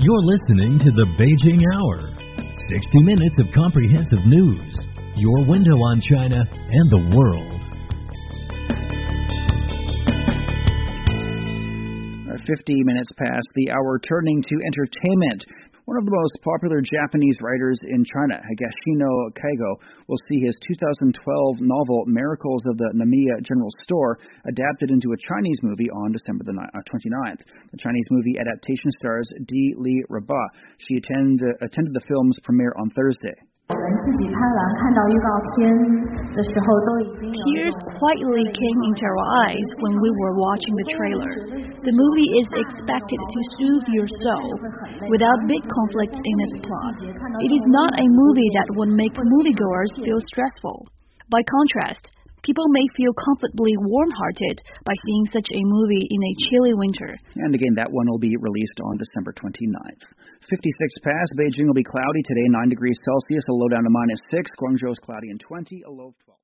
You're listening to the Beijing Hour. 60 minutes of comprehensive news. Your window on China and the world. 50 minutes past the hour, turning to entertainment. One of the most popular Japanese writers in China, Higashino Kaigo, will see his 2012 novel Miracles of the Namiya General Store adapted into a Chinese movie on December the 29th. The Chinese movie adaptation stars Di Li Raba. She attended the film's premiere on Thursday. Tears quietly came into our eyes when we were watching the trailer. The movie is expected to soothe your soul without big conflicts in its plot. It is not a movie that would make moviegoers feel stressful. By contrast, people may feel comfortably warm-hearted by seeing such a movie in a chilly winter. And again, that one will be released on December 29th. 56 past, Beijing will be cloudy today, 9 degrees Celsius, a low down to -6. Guangzhou is cloudy and 20, a low of 12.